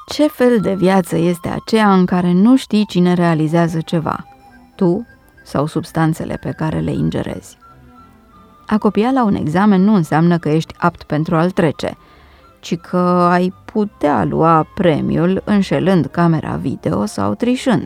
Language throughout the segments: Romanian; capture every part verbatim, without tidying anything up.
Ce fel de viață este aceea în care nu știi cine realizează ceva, tu sau substanțele pe care le ingerezi? A copia la un examen nu înseamnă că ești apt pentru a-l trece, ci că ai putea lua premiul înșelând camera video sau trișând.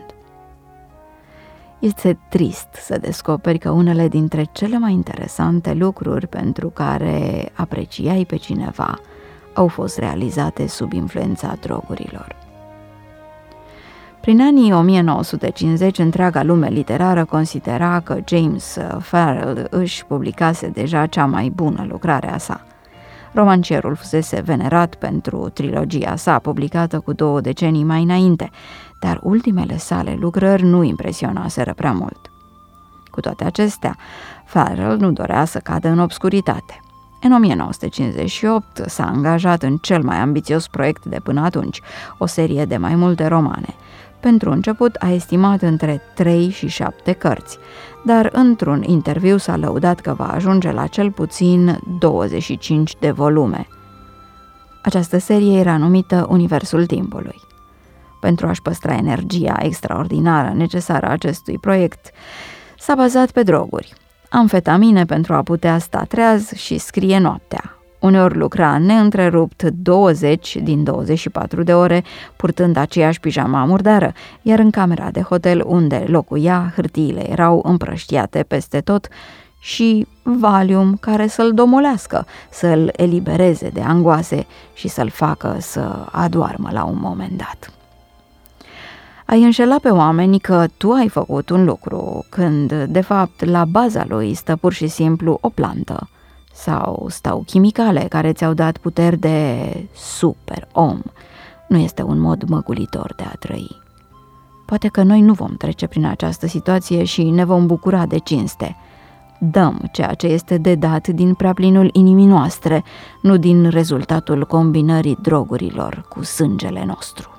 Este trist să descoperi că unele dintre cele mai interesante lucruri pentru care apreciai pe cineva au fost realizate sub influența drogurilor. Prin anii o mie nouă sute cincizeci, întreaga lume literară considera că James Farrell își publicase deja cea mai bună lucrare a sa. Romancierul fusese venerat pentru trilogia sa, publicată cu două decenii mai înainte, dar ultimele sale lucrări nu impresionaseră prea mult. Cu toate acestea, Farrell nu dorea să cadă în obscuritate. În o mie nouă sute cincizeci și opt s-a angajat în cel mai ambițios proiect de până atunci, o serie de mai multe romane. Pentru început a estimat între trei și șapte cărți, dar într-un interviu s-a lăudat că va ajunge la cel puțin douăzeci și cinci de volume. Această serie era numită Universul Timpului. Pentru a-și păstra energia extraordinară necesară acestui proiect, s-a bazat pe droguri, amfetamine pentru a putea sta treaz și scrie noaptea. Uneori lucra neîntrerupt douăzeci din douăzeci și patru de ore, purtând aceeași pijama murdară, iar în camera de hotel unde locuia, hârtiile erau împrăștiate peste tot și Valium care să-l domolească, să-l elibereze de angoase și să-l facă să adoarmă la un moment dat. Ai înșelat pe oameni că tu ai făcut un lucru, când, de fapt, la baza lui stă pur și simplu o plantă, sau stau chimicale care ți-au dat puteri de super om. Nu este un mod măgulitor de a trăi. Poate că noi nu vom trece prin această situație și ne vom bucura de cinste. Dăm ceea ce este de dat din prea plinul inimii noastre, nu din rezultatul combinării drogurilor cu sângele nostru.